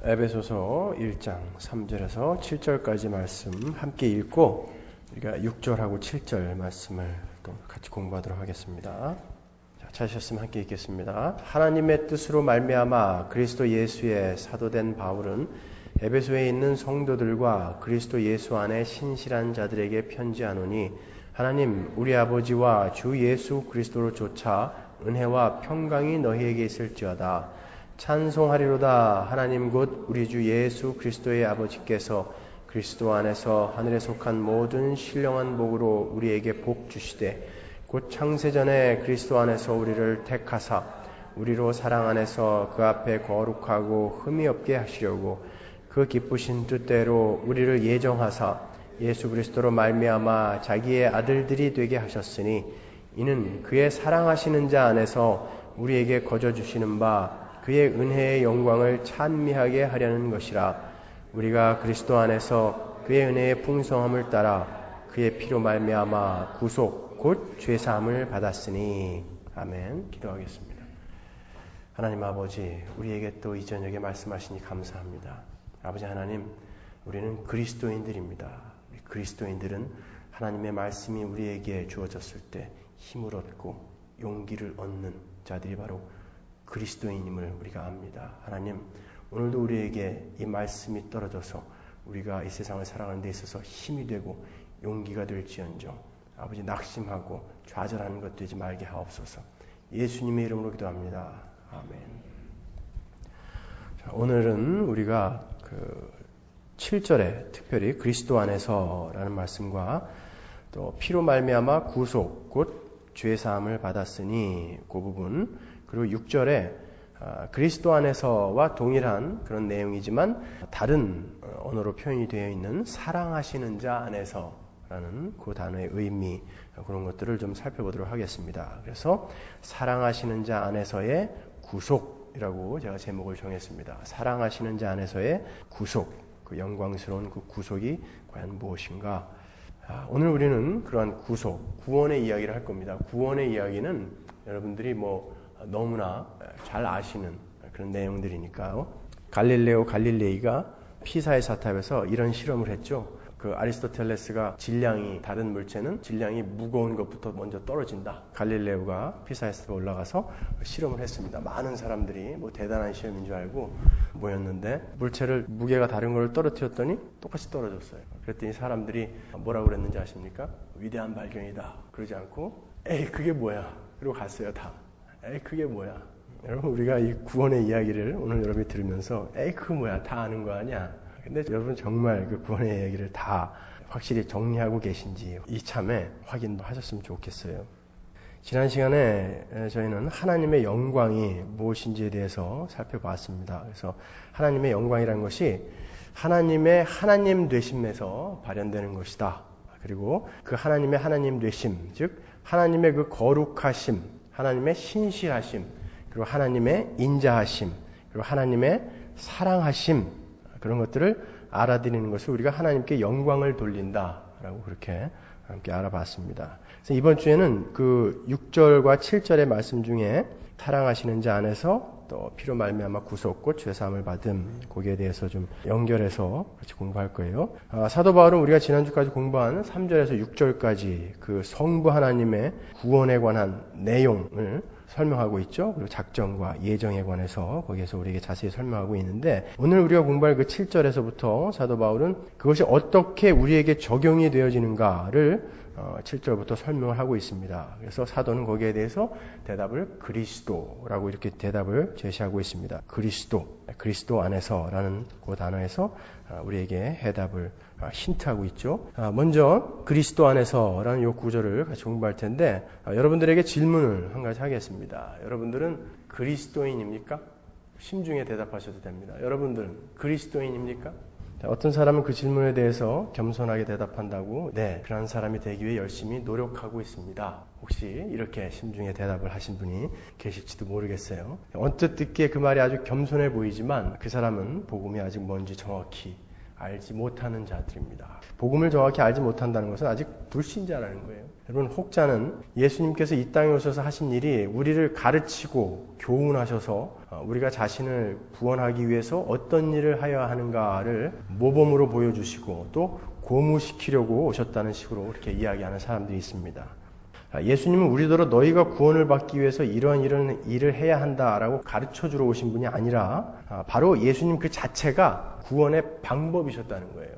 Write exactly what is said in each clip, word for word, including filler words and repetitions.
에베소서 일 장 삼 절에서 칠 절까지 말씀 함께 읽고 우리가 육 절하고 칠 절 말씀을 또 같이 공부하도록 하겠습니다. 자, 찾으셨으면 함께 읽겠습니다. 하나님의 뜻으로 말미암아 그리스도 예수의 사도된 바울은 에베소에 있는 성도들과 그리스도 예수 안에 신실한 자들에게 편지하노니 하나님 우리 아버지와 주 예수 그리스도로 조차 은혜와 평강이 너희에게 있을지어다. 찬송하리로다. 하나님 곧 우리 주 예수 그리스도의 아버지께서 그리스도 안에서 하늘에 속한 모든 신령한 복으로 우리에게 복 주시되 곧 창세전에 그리스도 안에서 우리를 택하사 우리로 사랑 안에서 그 앞에 거룩하고 흠이 없게 하시려고 그 기쁘신 뜻대로 우리를 예정하사 예수 그리스도로 말미암아 자기의 아들들이 되게 하셨으니 이는 그의 사랑하시는 자 안에서 우리에게 거저 주시는 바 그의 은혜의 영광을 찬미하게 하려는 것이라. 우리가 그리스도 안에서 그의 은혜의 풍성함을 따라 그의 피로 말미암아 구속 곧 죄사함을 받았으니. 아멘. 기도하겠습니다. 하나님 아버지, 우리에게 또 이 저녁에 말씀하시니 감사합니다. 아버지 하나님, 우리는 그리스도인들입니다. 우리 그리스도인들은 하나님의 말씀이 우리에게 주어졌을 때 힘을 얻고 용기를 얻는 자들이 바로 그리스도인임을 우리가 압니다. 하나님, 오늘도 우리에게 이 말씀이 떨어져서 우리가 이 세상을 살아가는 데 있어서 힘이 되고 용기가 될지언정 아버지 낙심하고 좌절하는 것 되지 말게 하옵소서. 예수님의 이름으로 기도합니다. 아멘. 자, 오늘은 우리가 그 칠 절에 특별히 그리스도 안에서라는 말씀과 또 피로 말미암아 구속 곧 죄사함을 받았으니 그 부분, 그리고 육 절에 그리스도 안에서와 동일한 그런 내용이지만 다른 언어로 표현이 되어 있는 사랑하시는 자 안에서라는 그 단어의 의미, 그런 것들을 좀 살펴보도록 하겠습니다. 그래서 사랑하시는 자 안에서의 구속이라고 제가 제목을 정했습니다. 사랑하시는 자 안에서의 구속, 그 영광스러운 그 구속이 과연 무엇인가? 오늘 우리는 그러한 구속, 구원의 이야기를 할 겁니다. 구원의 이야기는 여러분들이 뭐 너무나 잘 아시는 그런 내용들이니까요. 갈릴레오 갈릴레이가 피사의 사탑에서 이런 실험을 했죠. 그 아리스토텔레스가 질량이 다른 물체는 질량이 무거운 것부터 먼저 떨어진다. 갈릴레오가 피사의 사탑에 올라가서 실험을 했습니다. 많은 사람들이 뭐 대단한 시험인 줄 알고 모였는데 물체를 무게가 다른 걸 떨어뜨렸더니 똑같이 떨어졌어요. 그랬더니 사람들이 뭐라고 그랬는지 아십니까? 위대한 발견이다. 그러지 않고 에이 그게 뭐야? 그리고 갔어요 다. 에이 그게 뭐야? 여러분 우리가 이 구원의 이야기를 오늘 여러분이 들으면서 에이 그거 뭐야? 다 아는 거 아니야? 근데 여러분 정말 그 구원의 이야기를 다 확실히 정리하고 계신지 이참에 확인도 하셨으면 좋겠어요. 지난 시간에 저희는 하나님의 영광이 무엇인지에 대해서 살펴봤습니다. 그래서 하나님의 영광이라는 것이 하나님의 하나님 되심에서 발현되는 것이다. 그리고 그 하나님의 하나님 되심, 즉 하나님의 그 거룩하심, 하나님의 신실하심, 그리고 하나님의 인자하심, 그리고 하나님의 사랑하심, 그런 것들을 알아들이는 것을 우리가 하나님께 영광을 돌린다라고 그렇게 함께 알아봤습니다. 그래서 이번 주에는 그 육 절과 칠 절의 말씀 중에 사랑하시는 자 안에서 또 피로 말미암아 구속 곧 죄사함을 받음, 거기에 대해서 좀 연결해서 같이 공부할 거예요. 아, 사도 바울은 우리가 지난주까지 공부한 삼 절에서 육 절까지 그 성부 하나님의 구원에 관한 내용을 설명하고 있죠. 그리고 작정과 예정에 관해서 거기에서 우리에게 자세히 설명하고 있는데 오늘 우리가 공부할 그 칠 절에서부터 사도 바울은 그것이 어떻게 우리에게 적용이 되어지는가를 칠 절부터 설명을 하고 있습니다. 그래서 사도는 거기에 대해서 대답을 그리스도라고 이렇게 대답을 제시하고 있습니다. 그리스도, 그리스도 안에서라는 그 단어에서 우리에게 해답을 힌트하고 있죠. 먼저 그리스도 안에서라는 이 구절을 같이 공부할 텐데 여러분들에게 질문을 한 가지 하겠습니다. 여러분들은 그리스도인입니까? 심중에 대답하셔도 됩니다. 여러분들은 그리스도인입니까? 어떤 사람은 그 질문에 대해서 겸손하게 대답한다고 네, 그런 사람이 되기 위해 열심히 노력하고 있습니다. 혹시 이렇게 심중에 대답을 하신 분이 계실지도 모르겠어요. 언뜻 듣기에 그 말이 아주 겸손해 보이지만 그 사람은 복음이 아직 뭔지 정확히 알지 못하는 자들입니다. 복음을 정확히 알지 못한다는 것은 아직 불신자라는 거예요. 여러분, 혹자는 예수님께서 이 땅에 오셔서 하신 일이 우리를 가르치고 교훈하셔서 우리가 자신을 구원하기 위해서 어떤 일을 하여야 하는가를 모범으로 보여주시고 또 고무시키려고 오셨다는 식으로 이렇게 이야기하는 사람들이 있습니다. 예수님은 우리더러 너희가 구원을 받기 위해서 이런 이런 일을 해야 한다라고 가르쳐주러 오신 분이 아니라 바로 예수님 그 자체가 구원의 방법이셨다는 거예요.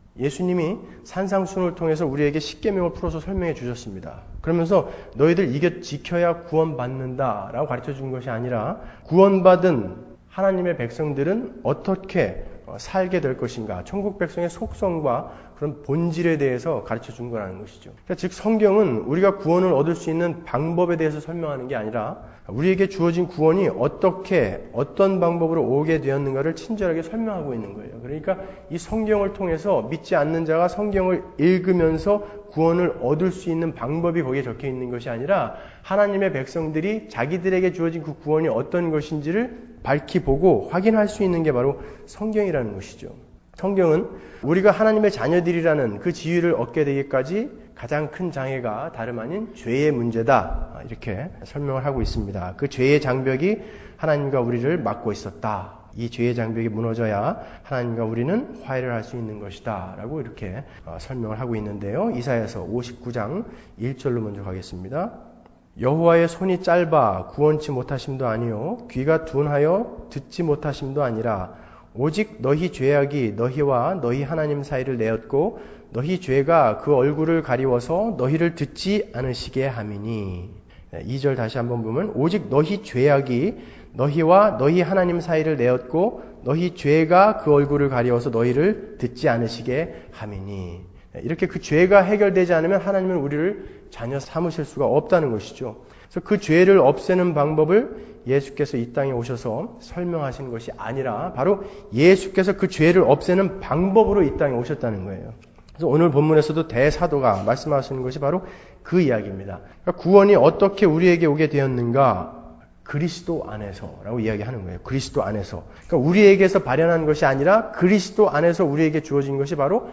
예수님이 산상수훈을 통해서 우리에게 십계명을 풀어서 설명해 주셨습니다. 그러면서 너희들 이게 지켜야 구원받는다라고 가르쳐 준 것이 아니라 구원받은 하나님의 백성들은 어떻게 살게 될 것인가, 천국 백성의 속성과 그런 본질에 대해서 가르쳐 준 거라는 것이죠. 그러니까 즉 성경은 우리가 구원을 얻을 수 있는 방법에 대해서 설명하는 게 아니라 우리에게 주어진 구원이 어떻게 어떤 방법으로 오게 되었는가를 친절하게 설명하고 있는 거예요. 그러니까 이 성경을 통해서 믿지 않는 자가 성경을 읽으면서 구원을 얻을 수 있는 방법이 거기에 적혀 있는 것이 아니라 하나님의 백성들이 자기들에게 주어진 그 구원이 어떤 것인지를 밝히 보고 확인할 수 있는 게 바로 성경이라는 것이죠. 성경은 우리가 하나님의 자녀들이라는 그 지위를 얻게 되기까지 가장 큰 장애가 다름 아닌 죄의 문제다. 이렇게 설명을 하고 있습니다. 그 죄의 장벽이 하나님과 우리를 막고 있었다. 이 죄의 장벽이 무너져야 하나님과 우리는 화해를 할 수 있는 것이다. 라고 이렇게 설명을 하고 있는데요. 이사야서 오십구 장 일 절로 먼저 가겠습니다. 여호와의 손이 짧아 구원치 못하심도 아니요 귀가 둔하여 듣지 못하심도 아니라 오직 너희 죄악이 너희와 너희 하나님 사이를 내었고 너희 죄가 그 얼굴을 가리워서 너희를 듣지 않으시게 함이니. 이 절 다시 한번 보면 오직 너희 죄악이 너희와 너희 하나님 사이를 내었고 너희 죄가 그 얼굴을 가리워서 너희를 듣지 않으시게 함이니. 이렇게 그 죄가 해결되지 않으면 하나님은 우리를 자녀 삼으실 수가 없다는 것이죠. 그래서 그 죄를 없애는 방법을 예수께서 이 땅에 오셔서 설명하신 것이 아니라 바로 예수께서 그 죄를 없애는 방법으로 이 땅에 오셨다는 거예요. 그래서 오늘 본문에서도 대사도가 말씀하시는 것이 바로 그 이야기입니다. 그러니까 구원이 어떻게 우리에게 오게 되었는가? 그리스도 안에서라고 이야기하는 거예요. 그리스도 안에서. 그러니까 우리에게서 발현한 것이 아니라 그리스도 안에서 우리에게 주어진 것이 바로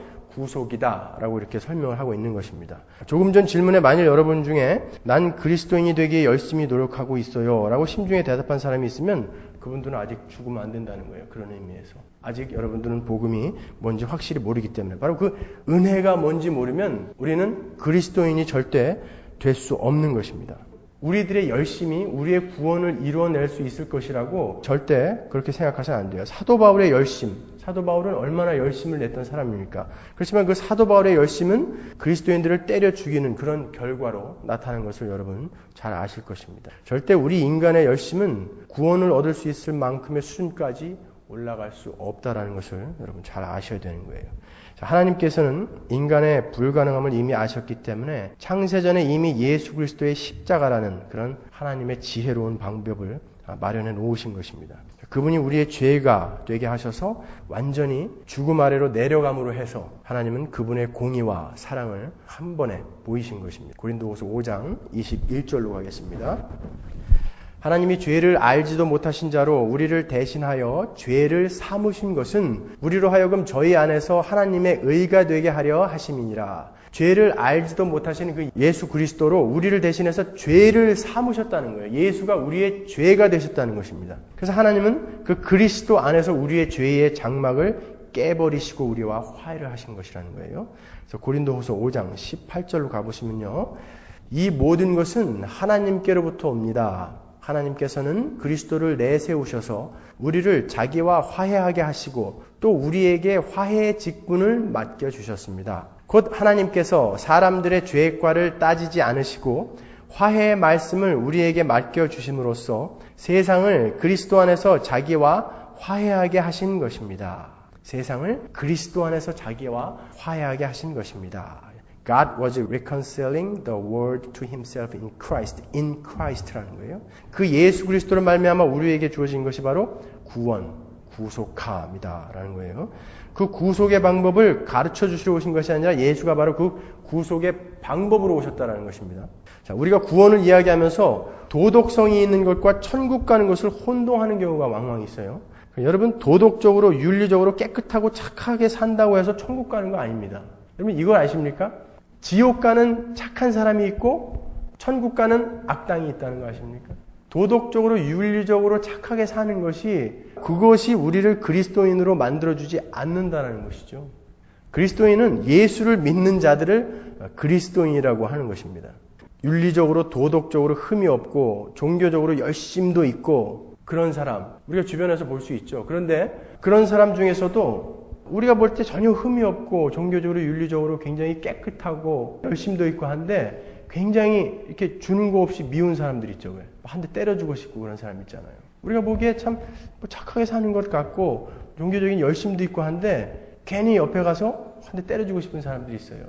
구속이다라고 이렇게 설명을 하고 있는 것입니다. 조금 전 질문에 만일 여러분 중에 난 그리스도인이 되기에 열심히 노력하고 있어요 라고 심중에 대답한 사람이 있으면 그분들은 아직 죽으면 안 된다는 거예요. 그런 의미에서. 아직 여러분들은 복음이 뭔지 확실히 모르기 때문에 바로 그 은혜가 뭔지 모르면 우리는 그리스도인이 절대 될 수 없는 것입니다. 우리들의 열심이 우리의 구원을 이루어낼 수 있을 것이라고 절대 그렇게 생각하시면 안 돼요. 사도 바울의 열심, 사도 바울은 얼마나 열심을 냈던 사람입니까? 그렇지만 그 사도 바울의 열심은 그리스도인들을 때려 죽이는 그런 결과로 나타나는 것을 여러분 잘 아실 것입니다. 절대 우리 인간의 열심은 구원을 얻을 수 있을 만큼의 수준까지 올라갈 수 없다라는 것을 여러분 잘 아셔야 되는 거예요. 하나님께서는 인간의 불가능함을 이미 아셨기 때문에 창세전에 이미 예수 그리스도의 십자가라는 그런 하나님의 지혜로운 방법을 마련해 놓으신 것입니다. 그분이 우리의 죄가 되게 하셔서 완전히 죽음 아래로 내려감으로 해서 하나님은 그분의 공의와 사랑을 한 번에 보이신 것입니다. 고린도후서 오 장 이십일 절로 가겠습니다. 하나님이 죄를 알지도 못하신 자로 우리를 대신하여 죄를 삼으신 것은 우리로 하여금 저희 안에서 하나님의 의가 되게 하려 하심이니라. 죄를 알지도 못하시는 그 예수 그리스도로 우리를 대신해서 죄를 삼으셨다는 거예요. 예수가 우리의 죄가 되셨다는 것입니다. 그래서 하나님은 그 그리스도 안에서 우리의 죄의 장막을 깨버리시고 우리와 화해를 하신 것이라는 거예요. 그래서 고린도후서 오 장 십팔 절로 가보시면요. 이 모든 것은 하나님께로부터 옵니다. 하나님께서는 그리스도를 내세우셔서 우리를 자기와 화해하게 하시고 또 우리에게 화해의 직분을 맡겨주셨습니다. 곧 하나님께서 사람들의 죄과를 따지지 않으시고 화해의 말씀을 우리에게 맡겨주심으로써 세상을 그리스도 안에서 자기와 화해하게 하신 것입니다. 세상을 그리스도 안에서 자기와 화해하게 하신 것입니다. God was reconciling the world to himself in Christ. in Christ라는 거예요. 그 예수 그리스도를 말미암아 우리에게 주어진 것이 바로 구원, 구속함이다라는 거예요. 그 구속의 방법을 가르쳐 주시러 오신 것이 아니라 예수가 바로 그 구속의 방법으로 오셨다는 것입니다. 자, 우리가 구원을 이야기하면서 도덕성이 있는 것과 천국 가는 것을 혼동하는 경우가 왕왕 있어요. 여러분 도덕적으로 윤리적으로 깨끗하고 착하게 산다고 해서 천국 가는 거 아닙니다. 여러분 이걸 아십니까? 지옥 가는 착한 사람이 있고 천국 가는 악당이 있다는 거 아십니까? 도덕적으로 윤리적으로 착하게 사는 것이 그것이 우리를 그리스도인으로 만들어주지 않는다는 것이죠. 그리스도인은 예수를 믿는 자들을 그리스도인이라고 하는 것입니다. 윤리적으로 도덕적으로 흠이 없고 종교적으로 열심도 있고 그런 사람 우리가 주변에서 볼 수 있죠. 그런데 그런 사람 중에서도 우리가 볼 때 전혀 흠이 없고 종교적으로 윤리적으로 굉장히 깨끗하고 열심도 있고 한데 굉장히 이렇게 주는 거 없이 미운 사람들 있죠. 한 대 때려주고 싶고 그런 사람 있잖아요. 우리가 보기에 참 착하게 사는 것 같고 종교적인 열심도 있고 한데 괜히 옆에 가서 한 대 때려주고 싶은 사람들이 있어요.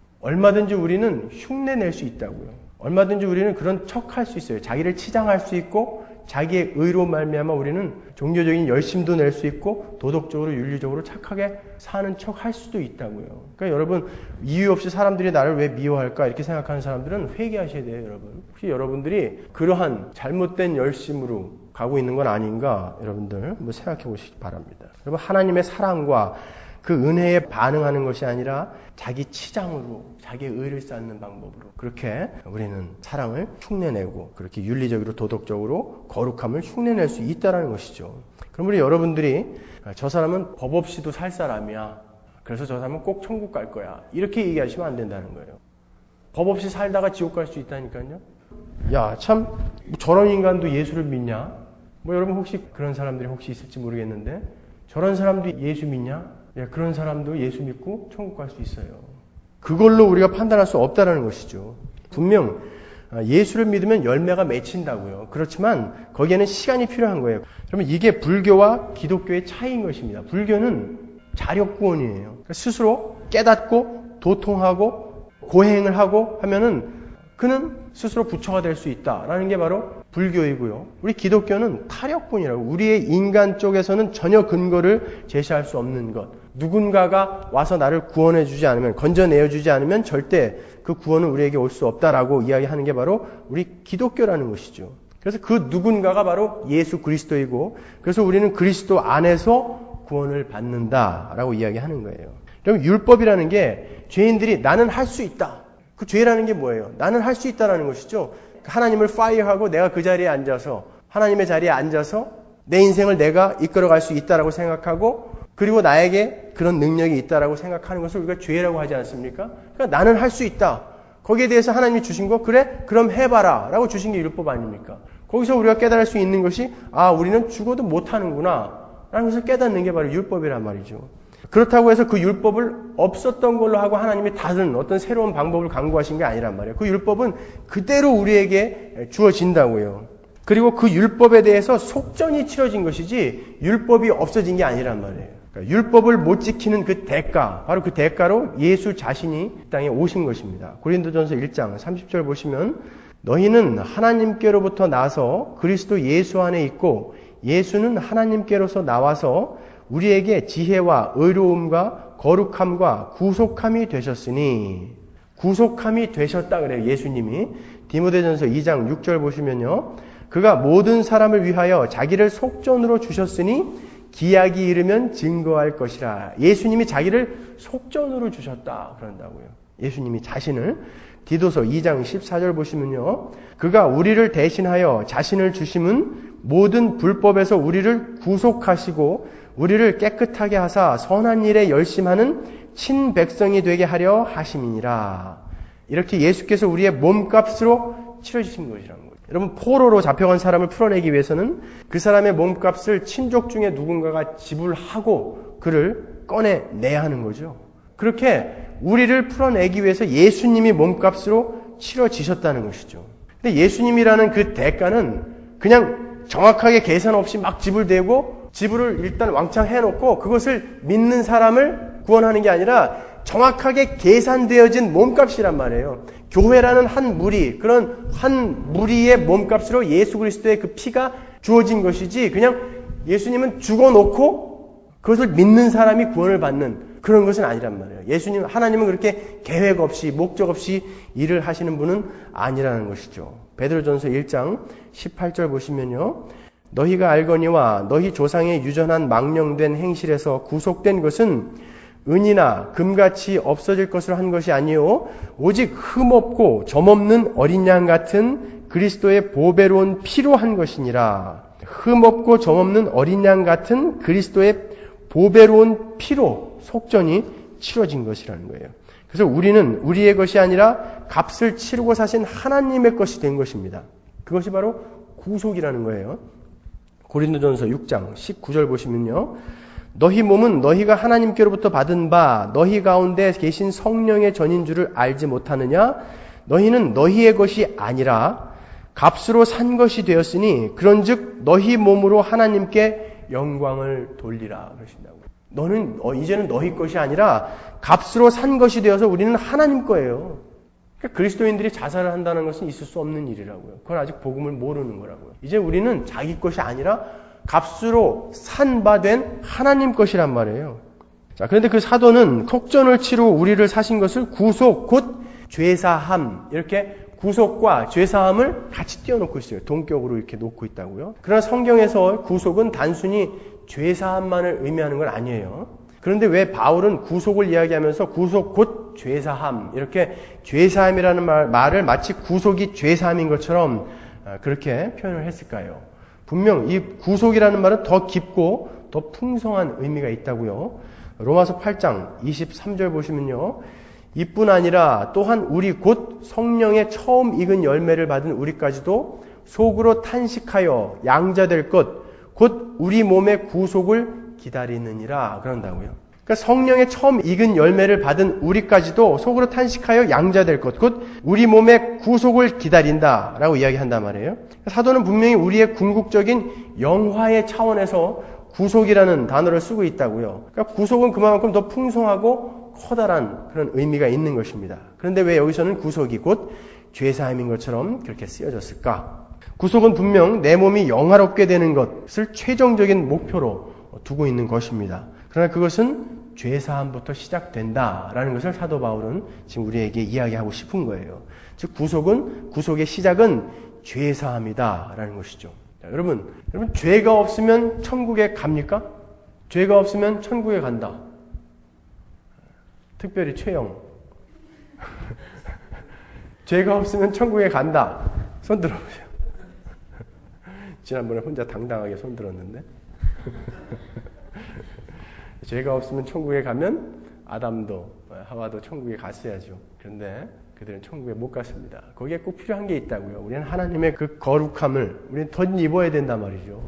얼마든지 우리는 흉내 낼 수 있다고요. 얼마든지 우리는 그런 척할 수 있어요. 자기를 치장할 수 있고 자기의 의로 말미암아 우리는 종교적인 열심도 낼 수 있고 도덕적으로 윤리적으로 착하게 사는 척 할 수도 있다고요. 그러니까 여러분 이유 없이 사람들이 나를 왜 미워할까 이렇게 생각하는 사람들은 회개하셔야 돼요. 여러분 혹시 여러분들이 그러한 잘못된 열심으로 가고 있는 건 아닌가 여러분들 한번 생각해 보시기 바랍니다. 여러분 하나님의 사랑과 그 은혜에 반응하는 것이 아니라 자기 치장으로 자기의 의를 쌓는 방법으로 그렇게 우리는 사랑을 흉내내고 그렇게 윤리적으로 도덕적으로 거룩함을 흉내낼 수 있다는 것이죠. 그럼 우리 여러분들이 저 사람은 법 없이도 살 사람이야. 그래서 저 사람은 꼭 천국 갈 거야. 이렇게 얘기하시면 안 된다는 거예요. 법 없이 살다가 지옥 갈 수 있다니까요. 야, 참 저런 인간도 예수를 믿냐? 뭐 여러분 혹시 그런 사람들이 혹시 있을지 모르겠는데 저런 사람도 예수 믿냐? 예, 그런 사람도 예수 믿고 천국 갈 수 있어요. 그걸로 우리가 판단할 수 없다는 것이죠. 분명 예수를 믿으면 열매가 맺힌다고요. 그렇지만 거기에는 시간이 필요한 거예요. 그러면 이게 불교와 기독교의 차이인 것입니다. 불교는 자력구원이에요. 그러니까 스스로 깨닫고 도통하고 고행을 하고 하면은 그는 스스로 부처가 될 수 있다라는 게 바로 불교이고요. 우리 기독교는 타력뿐이라고 우리의 인간 쪽에서는 전혀 근거를 제시할 수 없는 것. 누군가가 와서 나를 구원해 주지 않으면 건져내어 주지 않으면 절대 그 구원은 우리에게 올 수 없다라고 이야기하는 게 바로 우리 기독교라는 것이죠. 그래서 그 누군가가 바로 예수 그리스도이고 그래서 우리는 그리스도 안에서 구원을 받는다라고 이야기하는 거예요. 그럼 율법이라는 게 죄인들이 나는 할 수 있다. 그 죄라는 게 뭐예요? 나는 할 수 있다라는 것이죠. 하나님을 파이어하고 내가 그 자리에 앉아서 하나님의 자리에 앉아서 내 인생을 내가 이끌어갈 수 있다라고 생각하고 그리고 나에게 그런 능력이 있다라고 생각하는 것을 우리가 죄라고 하지 않습니까? 그러니까 나는 할 수 있다. 거기에 대해서 하나님이 주신 거 그래? 그럼 해봐라 라고 주신 게 율법 아닙니까? 거기서 우리가 깨달을 수 있는 것이 아 우리는 죽어도 못하는구나 라는 것을 깨닫는 게 바로 율법이란 말이죠. 그렇다고 해서 그 율법을 없었던 걸로 하고 하나님이 다른 어떤 새로운 방법을 강구하신 게 아니란 말이에요. 그 율법은 그대로 우리에게 주어진다고요. 그리고 그 율법에 대해서 속전이 치러진 것이지 율법이 없어진 게 아니란 말이에요. 그러니까 율법을 못 지키는 그 대가, 바로 그 대가로 예수 자신이 이 땅에 오신 것입니다. 고린도전서 일 장 삼십 절 보시면 너희는 하나님께로부터 나서 그리스도 예수 안에 있고 예수는 하나님께로서 나와서 우리에게 지혜와 의로움과 거룩함과 구속함이 되셨으니 구속함이 되셨다 그래요. 예수님이 디모데전서 이 장 육 절 보시면요. 그가 모든 사람을 위하여 자기를 속전으로 주셨으니 기약이 이르면 증거할 것이라. 예수님이 자기를 속전으로 주셨다 그런다고요. 예수님이 자신을. 디도서 이 장 십사 절 보시면요. 그가 우리를 대신하여 자신을 주심은 모든 불법에서 우리를 구속하시고 우리를 깨끗하게 하사 선한 일에 열심하는 친백성이 되게 하려 하심이니라. 이렇게 예수께서 우리의 몸값으로 치러주신 것이라는 거예요. 여러분 포로로 잡혀간 사람을 풀어내기 위해서는 그 사람의 몸값을 친족 중에 누군가가 지불하고 그를 꺼내내야 하는 거죠. 그렇게 우리를 풀어내기 위해서 예수님이 몸값으로 치러지셨다는 것이죠. 근데 예수님이라는 그 대가는 그냥 정확하게 계산 없이 막 지불되고 지불을 일단 왕창 해놓고 그것을 믿는 사람을 구원하는 게 아니라 정확하게 계산되어진 몸값이란 말이에요. 교회라는 한 무리, 그런 한 무리의 몸값으로 예수 그리스도의 그 피가 주어진 것이지 그냥 예수님은 죽어놓고 그것을 믿는 사람이 구원을 받는 그런 것은 아니란 말이에요. 예수님, 하나님은 그렇게 계획 없이 목적 없이 일을 하시는 분은 아니라는 것이죠. 베드로전서 일 장 십팔 절 보시면요. 너희가 알거니와 너희 조상의 유전한 망령된 행실에서 구속된 것은 은이나 금같이 없어질 것으로 한 것이 아니요 오직 흠없고 점없는 어린 양 같은 그리스도의 보배로운 피로 한 것이니라. 흠없고 점없는 어린 양 같은 그리스도의 보배로운 피로 속전이 치러진 것이라는 거예요. 그래서 우리는 우리의 것이 아니라 값을 치르고 사신 하나님의 것이 된 것입니다. 그것이 바로 구속이라는 거예요. 고린도전서 육 장 십구 절 보시면요. 너희 몸은 너희가 하나님께로부터 받은 바 너희 가운데 계신 성령의 전인 줄을 알지 못하느냐? 너희는 너희의 것이 아니라 값으로 산 것이 되었으니 그런즉 너희 몸으로 하나님께 영광을 돌리라 그러신다고. 너는 어, 이제는 너희 것이 아니라 값으로 산 것이 되어서 우리는 하나님 거예요. 그러니까 그리스도인들이 자살을 한다는 것은 있을 수 없는 일이라고요. 그건 아직 복음을 모르는 거라고요. 이제 우리는 자기 것이 아니라 값으로 산 바 된 하나님 것이란 말이에요. 자, 그런데 그 사도는 속전을 치르고 우리를 사신 것을 구속, 곧 죄사함, 이렇게 구속과 죄사함을 같이 띄워놓고 있어요. 동격으로 이렇게 놓고 있다고요. 그러나 성경에서 구속은 단순히 죄사함만을 의미하는 건 아니에요. 그런데 왜 바울은 구속을 이야기하면서 구속 곧 죄사함, 이렇게 죄사함이라는 말, 말을 마치 구속이 죄사함인 것처럼 그렇게 표현을 했을까요? 분명 이 구속이라는 말은 더 깊고 더 풍성한 의미가 있다고요. 로마서 팔 장 이십삼 절 보시면요. 이뿐 아니라 또한 우리 곧 성령의 처음 익은 열매를 받은 우리까지도 속으로 탄식하여 양자될 것, 곧 우리 몸의 구속을 기다리느니라 그런다고요. 그러니까 성령의 처음 익은 열매를 받은 우리까지도 속으로 탄식하여 양자될 것, 곧 우리 몸의 구속을 기다린다라고 이야기한단 말이에요. 사도는 분명히 우리의 궁극적인 영화의 차원에서 구속이라는 단어를 쓰고 있다고요. 그러니까 구속은 그만큼 더 풍성하고 커다란 그런 의미가 있는 것입니다. 그런데 왜 여기서는 구속이 곧 죄사함인 것처럼 그렇게 쓰여졌을까? 구속은 분명 내 몸이 영화롭게 되는 것을 최종적인 목표로 두고 있는 것입니다. 그러나 그것은 죄사함부터 시작된다라는 것을 사도 바울은 지금 우리에게 이야기하고 싶은 거예요. 즉 구속은 구속의 시작은 죄사함이다라는 것이죠. 자, 여러분, 여러분 죄가 없으면 천국에 갑니까? 죄가 없으면 천국에 간다. 특별히 최영. 죄가 없으면 천국에 간다. 손 들어보세요. 지난번에 혼자 당당하게 손 들었는데. 죄가 없으면 천국에 가면 아담도 하와도 천국에 갔어야죠. 그런데 그들은 천국에 못 갔습니다. 거기에 꼭 필요한 게 있다고요. 우리는 하나님의 그 거룩함을 우리는 덧입어야 된단 말이죠.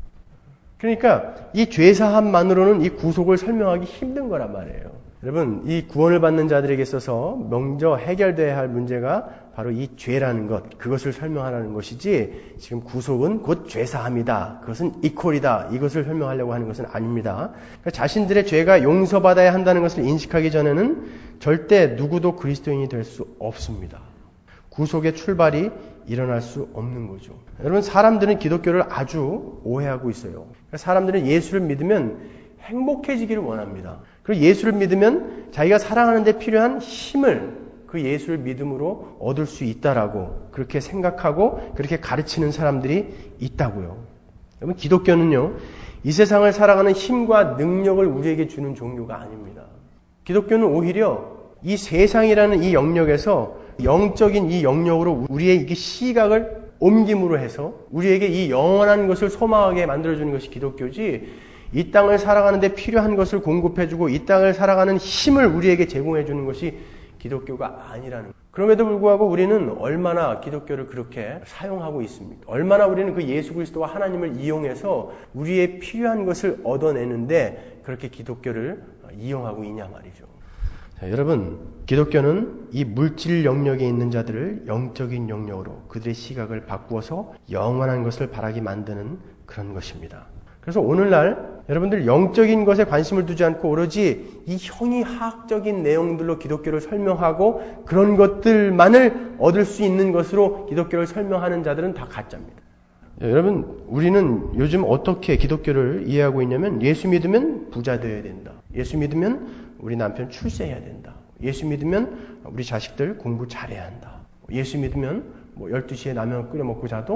그러니까 이 죄사함만으로는 이 구속을 설명하기 힘든 거란 말이에요. 여러분, 이 구원을 받는 자들에게 있어서 먼저 해결돼야 할 문제가 바로 이 죄라는 것, 그것을 설명하라는 것이지 지금 구속은 곧 죄사함이다. 그것은 이퀄이다. 이것을 설명하려고 하는 것은 아닙니다. 그러니까 자신들의 죄가 용서받아야 한다는 것을 인식하기 전에는 절대 누구도 그리스도인이 될 수 없습니다. 구속의 출발이 일어날 수 없는 거죠. 여러분, 사람들은 기독교를 아주 오해하고 있어요. 사람들은 예수를 믿으면 행복해지기를 원합니다. 그리고 예수를 믿으면 자기가 살아가는 데 필요한 힘을 그 예수를 믿음으로 얻을 수 있다라고 그렇게 생각하고 그렇게 가르치는 사람들이 있다고요. 여러분, 기독교는요, 이 세상을 살아가는 힘과 능력을 우리에게 주는 종교가 아닙니다. 기독교는 오히려 이 세상이라는 이 영역에서 영적인 이 영역으로 우리의 이게 시각을 옮김으로 해서 우리에게 이 영원한 것을 소망하게 만들어주는 것이 기독교지, 이 땅을 살아가는 데 필요한 것을 공급해주고 이 땅을 살아가는 힘을 우리에게 제공해주는 것이 기독교가 아니라는 거예요. 그럼에도 불구하고 우리는 얼마나 기독교를 그렇게 사용하고 있습니까? 얼마나 우리는 그 예수 그리스도와 하나님을 이용해서 우리의 필요한 것을 얻어내는데 그렇게 기독교를 이용하고 있냐 말이죠. 자, 여러분, 기독교는 이 물질 영역에 있는 자들을 영적인 영역으로 그들의 시각을 바꾸어서 영원한 것을 바라게 만드는 그런 것입니다. 그래서 오늘날 여러분들 영적인 것에 관심을 두지 않고 오로지 이 형이하학적인 내용들로 기독교를 설명하고 그런 것들만을 얻을 수 있는 것으로 기독교를 설명하는 자들은 다 가짜입니다. 여러분, 우리는 요즘 어떻게 기독교를 이해하고 있냐면 예수 믿으면 부자 되어야 된다. 예수 믿으면 우리 남편 출세해야 된다. 예수 믿으면 우리 자식들 공부 잘해야 한다. 예수 믿으면 뭐 열두 시에 라면 끓여 먹고 자도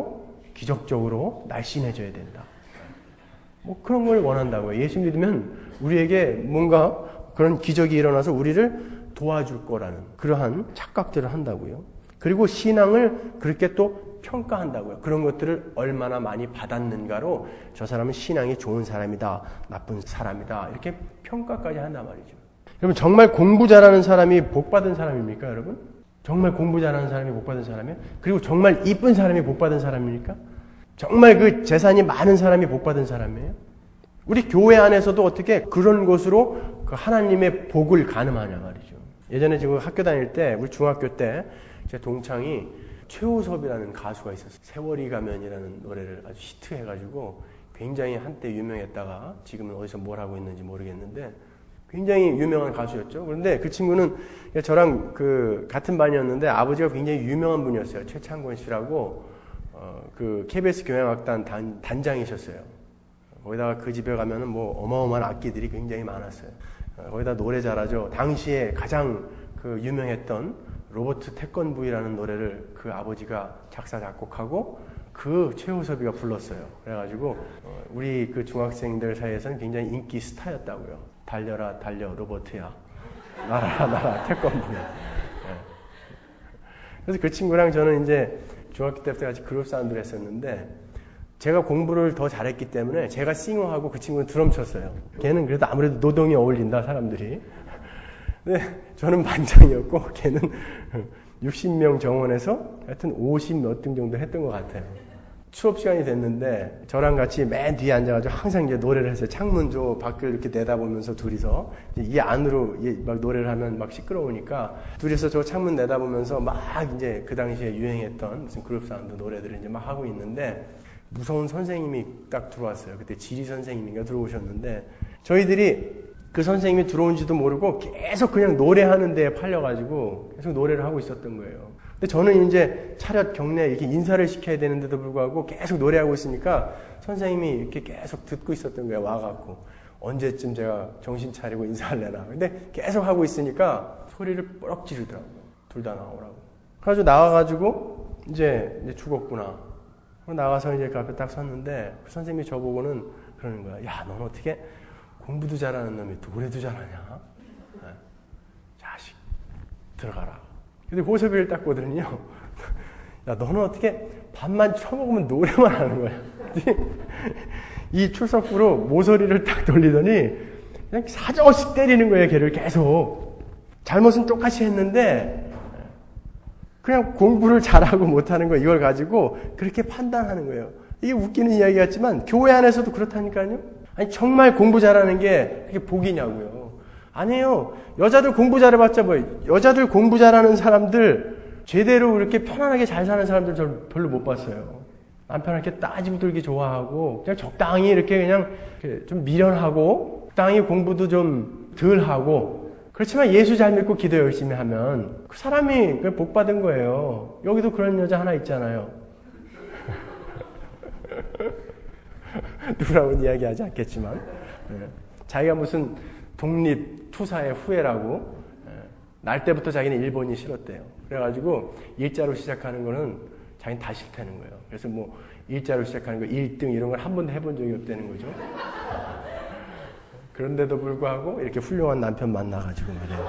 기적적으로 날씬해져야 된다. 뭐 그런 걸 원한다고요. 예수 믿으면 우리에게 뭔가 그런 기적이 일어나서 우리를 도와줄 거라는 그러한 착각들을 한다고요. 그리고 신앙을 그렇게 또 평가한다고요. 그런 것들을 얼마나 많이 받았는가로 저 사람은 신앙이 좋은 사람이다, 나쁜 사람이다 이렇게 평가까지 한단 말이죠. 여러분 정말 공부 잘하는 사람이 복받은 사람입니까 여러분? 정말 공부 잘하는 사람이 복받은 사람이에요? 그리고 정말 이쁜 사람이 복받은 사람입니까? 정말 그 재산이 많은 사람이 복받은 사람이에요? 우리 교회 안에서도 어떻게 그런 것으로 그 하나님의 복을 가늠하냐 말이죠. 예전에 지금 학교 다닐 때 우리 중학교 때 제 동창이 최우섭이라는 가수가 있었어요. 세월이 가면이라는 노래를 아주 히트해가지고 굉장히 한때 유명했다가 지금은 어디서 뭘 하고 있는지 모르겠는데 굉장히 유명한 가수였죠. 그런데 그 친구는 저랑 그 같은 반이었는데 아버지가 굉장히 유명한 분이었어요. 최창권 씨라고 어 그 케이비에스 교향악단 단, 단장이셨어요. 거기다가 그 집에 가면은 뭐 어마어마한 악기들이 굉장히 많았어요. 어 거기다 노래 잘하죠. 당시에 가장 그 유명했던 로버트 태권브이라는 노래를 그 아버지가 작사 작곡하고 그 최우섭이가 불렀어요. 그래가지고 어 우리 그 중학생들 사이에서는 굉장히 인기 스타였다고요. 달려라 달려 로버트야 날아라 날아 태권브이. 네. 그래서 그 친구랑 저는 이제 중학교 때부터 같이 그룹 사운드를 했었는데 제가 공부를 더 잘했기 때문에 제가 싱어하고 그 친구는 드럼 쳤어요. 걔는 그래도 아무래도 노동이 어울린다 사람들이. 근데 저는 반장이었고 걔는 육십 명 정원에서 하여튼 오십 몇 등 정도 했던 것 같아요. 수업 시간이 됐는데 저랑 같이 맨 뒤에 앉아가지고 항상 이제 노래를 했어요. 창문 저 밖을 이렇게 내다보면서 둘이서 이 안으로 막 노래를 하면 막 시끄러우니까 둘이서 저 창문 내다보면서 막 이제 그 당시에 유행했던 무슨 그룹 사운드 노래들을 이제 막 하고 있는데 무서운 선생님이 딱 들어왔어요. 그때 지리 선생님인가 들어오셨는데 저희들이 그 선생님이 들어온지도 모르고 계속 그냥 노래하는 데에 팔려가지고 계속 노래를 하고 있었던 거예요. 근데 저는 이제 차렷 경례 이렇게 인사를 시켜야 되는데도 불구하고 계속 노래하고 있으니까 선생님이 이렇게 계속 듣고 있었던 거예요. 와갖고 언제쯤 제가 정신 차리고 인사하려나. 근데 계속 하고 있으니까 소리를 뻐럭 지르더라고요. 둘 다 나오라고. 그래가지고 나와가지고 이제, 이제 죽었구나. 나가서 이제 그 앞에 딱 섰는데 그 선생님이 저보고는 그러는 거야. 야, 넌 어떻게 공부도 잘하는 놈이 노래도 잘하냐? 네. 자식, 들어가라. 근데 호섭이를 딱 보더니요. 야, 너는 어떻게 밥만 처먹으면 노래만 하는 거야? 이 출석부로 모서리를 딱 돌리더니 그냥 사정없이 때리는 거예요. 걔를 계속. 잘못은 똑같이 했는데 그냥 공부를 잘하고 못하는 거 이걸 가지고 그렇게 판단하는 거예요. 이게 웃기는 이야기 같지만 교회 안에서도 그렇다니까요. 아니 정말 공부 잘하는 게 그게 복이냐고요. 아니에요. 여자들 공부 잘해봤자 뭐 여자들 공부 잘하는 사람들 제대로 이렇게 편안하게 잘 사는 사람들 저 별로 못 봤어요. 남편한테 따지고 들기 좋아하고 그냥 적당히 이렇게 그냥 좀 미련하고 적당히 공부도 좀 덜 하고 그렇지만 예수 잘 믿고 기도 열심히 하면 그 사람이 복 받은 거예요. 여기도 그런 여자 하나 있잖아요. 누구라고는 이야기하지 않겠지만 예. 자기가 무슨 독립 투사의 후예라고 예. 날 때부터 자기는 일본이 싫었대요. 그래가지고 일자로 시작하는 거는 자기는 다 싫다는 거예요. 그래서 뭐 일자로 시작하는 거 일 등 이런 걸 한 번도 해본 적이 없다는 거죠. 그런데도 불구하고 이렇게 훌륭한 남편 만나가지고 말이에요.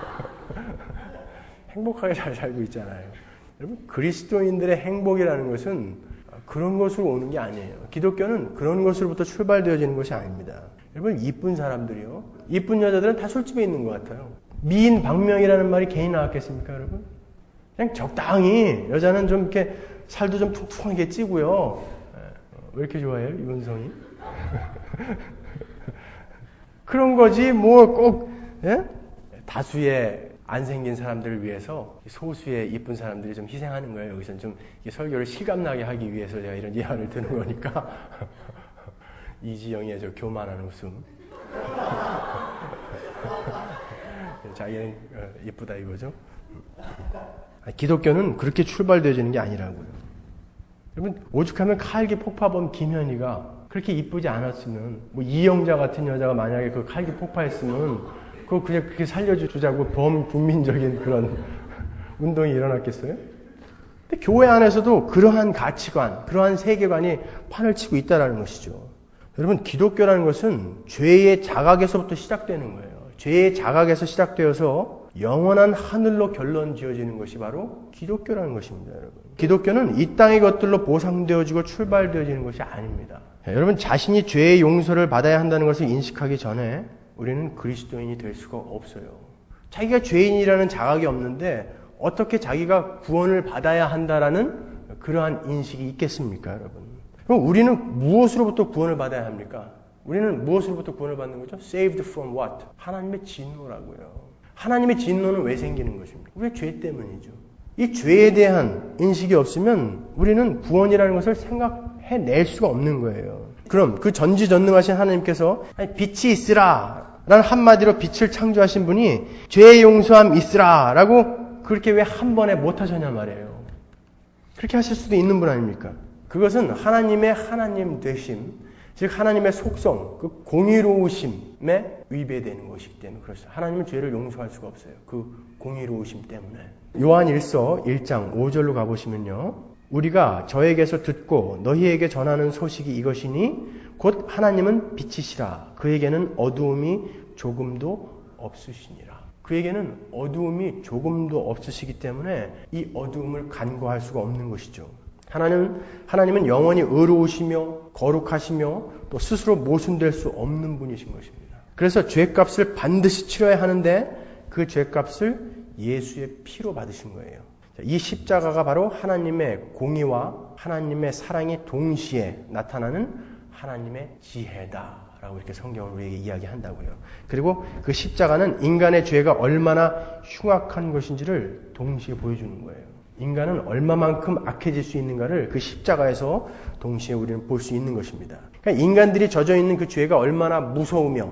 행복하게 잘 살고 있잖아요. 여러분 그리스도인들의 행복이라는 것은 그런 것으로 오는 게 아니에요. 기독교는 그런 것으로부터 출발되어지는 것이 아닙니다. 여러분 이쁜 사람들이요. 이쁜 여자들은 다 술집에 있는 것 같아요. 미인 방명이라는 말이 괜히 나왔겠습니까 여러분? 그냥 적당히 여자는 좀 이렇게 살도 좀 퉁퉁하게 찌고요. 왜 이렇게 좋아해요? 이문성이? 그런 거지 뭐 꼭 예? 다수의 안 생긴 사람들을 위해서 소수의 이쁜 사람들이 좀 희생하는 거예요. 여기서는 좀 설교를 실감나게 하기 위해서 제가 이런 예화를 드는 거니까. 이지영의 저 교만한 웃음. 자기는 이쁘다 이거죠. 기독교는 그렇게 출발되어지는 게 아니라고요. 여러분 오죽하면 칼기 폭파범 김현희가 그렇게 이쁘지 않았으면 뭐 이영자 같은 여자가 만약에 그 칼기 폭파했으면 그거 그냥 그렇게 살려주자고 범국민적인 그런 운동이 일어났겠어요? 근데 교회 안에서도 그러한 가치관, 그러한 세계관이 판을 치고 있다는 것이죠. 여러분, 기독교라는 것은 죄의 자각에서부터 시작되는 거예요. 죄의 자각에서 시작되어서 영원한 하늘로 결론 지어지는 것이 바로 기독교라는 것입니다, 여러분. 기독교는 이 땅의 것들로 보상되어지고 출발되어지는 것이 아닙니다. 여러분, 자신이 죄의 용서를 받아야 한다는 것을 인식하기 전에 우리는 그리스도인이 될 수가 없어요. 자기가 죄인이라는 자각이 없는데 어떻게 자기가 구원을 받아야 한다라는 그러한 인식이 있겠습니까, 여러분? 그럼 우리는 무엇으로부터 구원을 받아야 합니까? 우리는 무엇으로부터 구원을 받는 거죠? Saved from what? 하나님의 진노라고요. 하나님의 진노는 왜 생기는 것입니까? 우리의 죄 때문이죠. 이 죄에 대한 인식이 없으면 우리는 구원이라는 것을 생각해낼 수가 없는 거예요. 그럼 그 전지전능하신 하나님께서 아니, 빛이 있으라 라는 한마디로 빛을 창조하신 분이 죄의 용서함 있으라 라고 그렇게 왜 한 번에 못하셨냐 말이에요. 그렇게 하실 수도 있는 분 아닙니까? 그것은 하나님의 하나님 되심, 즉 하나님의 속성, 그 공의로우심에 위배되는 것이기 때문에 그렇습니다. 하나님은 죄를 용서할 수가 없어요. 그 공의로우심 때문에. 요한 일서 일 장 오 절로 가보시면요. 우리가 저에게서 듣고 너희에게 전하는 소식이 이것이니 곧 하나님은 빛이시라. 그에게는 어두움이 조금도 없으시니라. 그에게는 어두움이 조금도 없으시기 때문에 이 어두움을 간과할 수가 없는 것이죠. 하나님은, 하나님은 영원히 의로우시며 거룩하시며 또 스스로 모순될 수 없는 분이신 것입니다. 그래서 죄값을 반드시 치러야 하는데 그 죄값을 예수의 피로 받으신 거예요. 이 십자가가 바로 하나님의 공의와 하나님의 사랑이 동시에 나타나는 하나님의 지혜다라고 이렇게 성경은 우리에게 이야기한다고요. 그리고 그 십자가는 인간의 죄가 얼마나 흉악한 것인지를 동시에 보여주는 거예요. 인간은 얼마만큼 악해질 수 있는가를 그 십자가에서 동시에 우리는 볼 수 있는 것입니다. 그러니까 인간들이 젖어 있는 그 죄가 얼마나 무서우며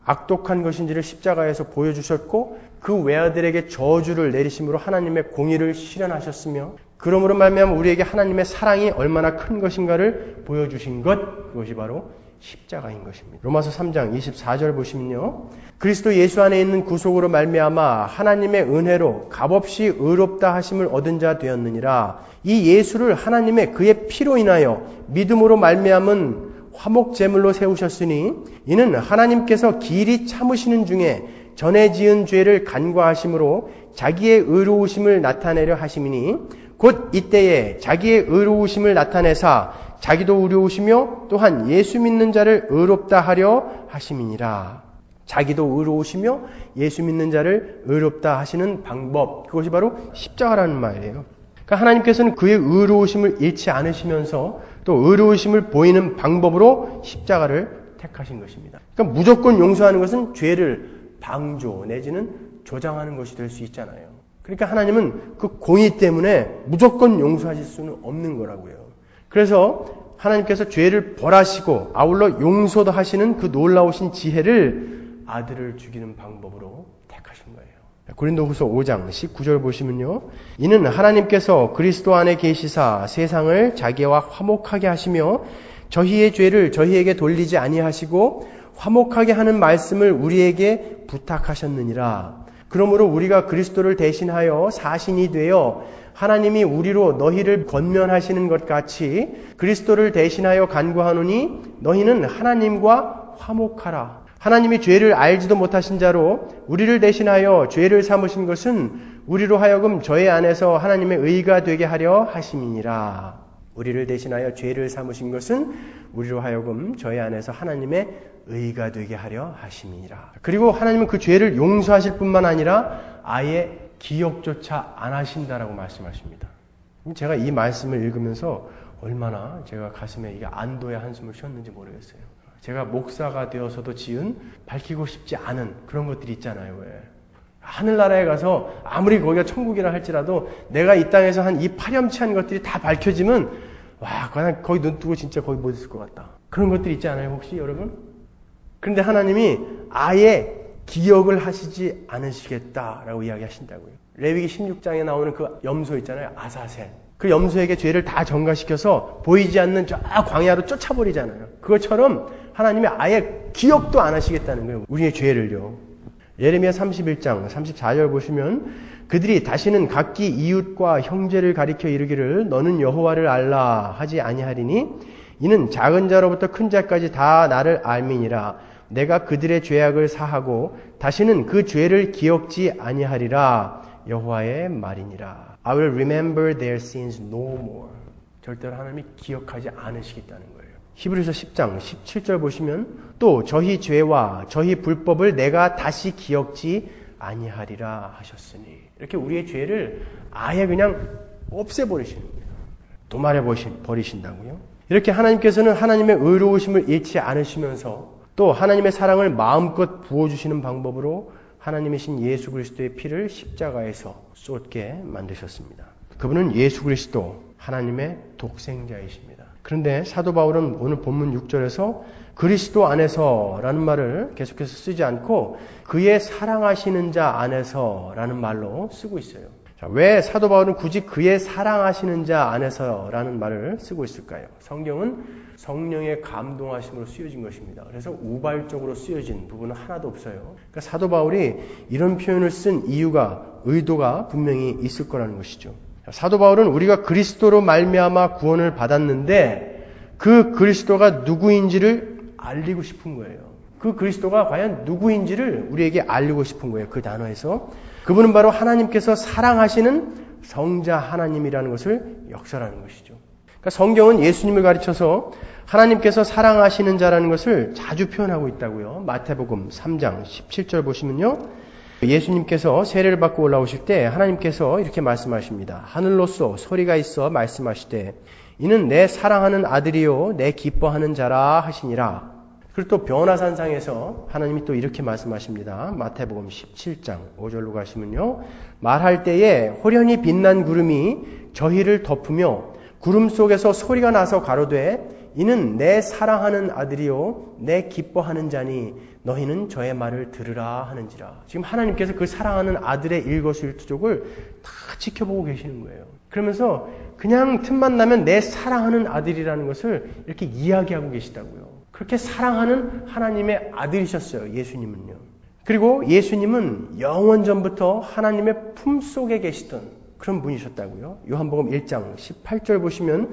악독한 것인지를 십자가에서 보여주셨고 그 외아들에게 저주를 내리심으로 하나님의 공의를 실현하셨으며 그러므로 말미암아 우리에게 하나님의 사랑이 얼마나 큰 것인가를 보여주신 것, 그것이 바로 십자가인 것입니다. 로마서 삼 장 이십사 절 보시면요. 그리스도 예수 안에 있는 구속으로 말미암아 하나님의 은혜로 값없이 의롭다 하심을 얻은 자 되었느니라. 이 예수를 하나님의 그의 피로 인하여 믿음으로 말미암은 화목 제물로 세우셨으니 이는 하나님께서 길이 참으시는 중에 전에 지은 죄를 간과하심으로 자기의 의로우심을 나타내려 하심이니 곧 이때에 자기의 의로우심을 나타내사 자기도 의로우시며 또한 예수 믿는 자를 의롭다 하려 하심이니라. 자기도 의로우시며 예수 믿는 자를 의롭다 하시는 방법, 그것이 바로 십자가라는 말이에요. 그러니까 하나님께서는 그의 의로우심을 잃지 않으시면서 또 의로우심을 보이는 방법으로 십자가를 택하신 것입니다. 그러니까 무조건 용서하는 것은 죄를 방조 내지는 조장하는 것이 될 수 있잖아요. 그러니까 하나님은 그 공의 때문에 무조건 용서하실 수는 없는 거라고요. 그래서 하나님께서 죄를 벌하시고 아울러 용서도 하시는 그 놀라우신 지혜를 아들을 죽이는 방법으로 택하신 거예요. 고린도후서 오 장 십구 절 보시면요. 이는 하나님께서 그리스도 안에 계시사 세상을 자기와 화목하게 하시며 저희의 죄를 저희에게 돌리지 아니하시고 화목하게 하는 말씀을 우리에게 부탁하셨느니라. 그러므로 우리가 그리스도를 대신하여 사신이 되어 하나님이 우리로 너희를 권면하시는 것 같이 그리스도를 대신하여 간구하노니 너희는 하나님과 화목하라. 하나님이 죄를 알지도 못하신 자로 우리를 대신하여 죄를 삼으신 것은 우리로 하여금 저의 안에서 하나님의 의가 되게 하려 하심이니라. 우리를 대신하여 죄를 삼으신 것은 우리로 하여금 저의 안에서 하나님의 의가 되게 하려 하심이니라. 그리고 하나님은 그 죄를 용서하실 뿐만 아니라 아예 기억조차 안 하신다라고 말씀하십니다. 제가 이 말씀을 읽으면서 얼마나 제가 가슴에 이게 안도의 한숨을 쉬었는지 모르겠어요. 제가 목사가 되어서도 지은 밝히고 싶지 않은 그런 것들이 있잖아요. 왜? 하늘나라에 가서 아무리 거기가 천국이라 할지라도 내가 이 땅에서 한 이 파렴치한 것들이 다 밝혀지면 와, 그냥 거기 눈 뜨고 진짜 거기 못 있을 것 같다. 그런 것들 있지 않아요, 혹시 여러분? 그런데 하나님이 아예 기억을 하시지 않으시겠다라고 이야기하신다고요. 레위기 십육 장에 나오는 그 염소 있잖아요, 아사셀. 그 염소에게 죄를 다 전가시켜서 보이지 않는 저 광야로 쫓아버리잖아요. 그것처럼 하나님이 아예 기억도 안 하시겠다는 거예요. 우리의 죄를요. 예레미야 삼십일 장 삼십사 절 보시면 그들이 다시는 각기 이웃과 형제를 가리켜 이르기를 너는 여호와를 알라 하지 아니하리니 이는 작은 자로부터 큰 자까지 다 나를 알미니라. 내가 그들의 죄악을 사하고 다시는 그 죄를 기억지 아니하리라. 여호와의 말이니라. I will remember their sins no more. 절대로 하나님이 기억하지 않으시겠다는 거예요. 히브리서 십 장 십칠 절 보시면 또 저희 죄와 저희 불법을 내가 다시 기억지 아니하리라 하셨으니, 이렇게 우리의 죄를 아예 그냥 없애버리시는 거예요. 도말해 버리신다고요. 이렇게 하나님께서는 하나님의 의로우심을 잃지 않으시면서 또 하나님의 사랑을 마음껏 부어주시는 방법으로 하나님이신 예수 그리스도의 피를 십자가에서 쏟게 만드셨습니다. 그분은 예수 그리스도, 하나님의 독생자이십니다. 그런데 사도 바울은 오늘 본문 육 절에서 그리스도 안에서라는 말을 계속해서 쓰지 않고 그의 사랑하시는 자 안에서라는 말로 쓰고 있어요. 자, 왜 사도 바울은 굳이 그의 사랑하시는 자 안에서라는 말을 쓰고 있을까요? 성경은 성령의 감동하심으로 쓰여진 것입니다. 그래서 우발적으로 쓰여진 부분은 하나도 없어요. 그러니까 사도 바울이 이런 표현을 쓴 이유가, 의도가 분명히 있을 거라는 것이죠. 사도 바울은 우리가 그리스도로 말미암아 구원을 받았는데 그 그리스도가 누구인지를 알리고 싶은 거예요. 그 그리스도가 과연 누구인지를 우리에게 알리고 싶은 거예요. 그 단어에서. 그분은 바로 하나님께서 사랑하시는 성자 하나님이라는 것을 역설하는 것이죠. 그러니까 성경은 예수님을 가르쳐서 하나님께서 사랑하시는 자라는 것을 자주 표현하고 있다고요. 마태복음 삼 장 십칠 절 보시면요. 예수님께서 세례를 받고 올라오실 때 하나님께서 이렇게 말씀하십니다. 하늘로서 소리가 있어 말씀하시되 이는 내 사랑하는 아들이요 내 기뻐하는 자라 하시니라. 그리고 또 변화산상에서 하나님이 또 이렇게 말씀하십니다. 마태복음 십칠 장 오 절로 가시면요. 말할 때에 호련히 빛난 구름이 저희를 덮으며 구름 속에서 소리가 나서 가로되 이는 내 사랑하는 아들이요 내 기뻐하는 자니 너희는 저의 말을 들으라 하는지라. 지금 하나님께서 그 사랑하는 아들의 일거수일투족을 다 지켜보고 계시는 거예요. 그러면서 그냥 틈만 나면 내 사랑하는 아들이라는 것을 이렇게 이야기하고 계시다고요. 그렇게 사랑하는 하나님의 아들이셨어요. 예수님은요. 그리고 예수님은 영원 전부터 하나님의 품속에 계시던 그런 분이셨다고요. 요한복음 일 장 십팔 절 보시면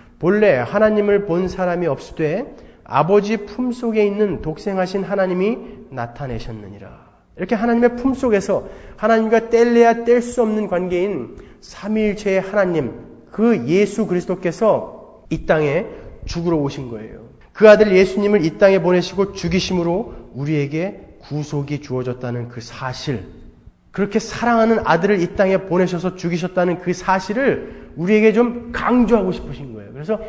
본래 하나님을 본 사람이 없으되 아버지 품속에 있는 독생하신 하나님이 나타내셨느니라. 이렇게 하나님의 품속에서 하나님과 뗄래야 뗄 수 없는 관계인 삼위일체의 하나님, 그 예수 그리스도께서 이 땅에 죽으러 오신 거예요. 그 아들 예수님을 이 땅에 보내시고 죽이심으로 우리에게 구속이 주어졌다는 그 사실, 그렇게 사랑하는 아들을 이 땅에 보내셔서 죽이셨다는 그 사실을 우리에게 좀 강조하고 싶으신 거예요. 그래서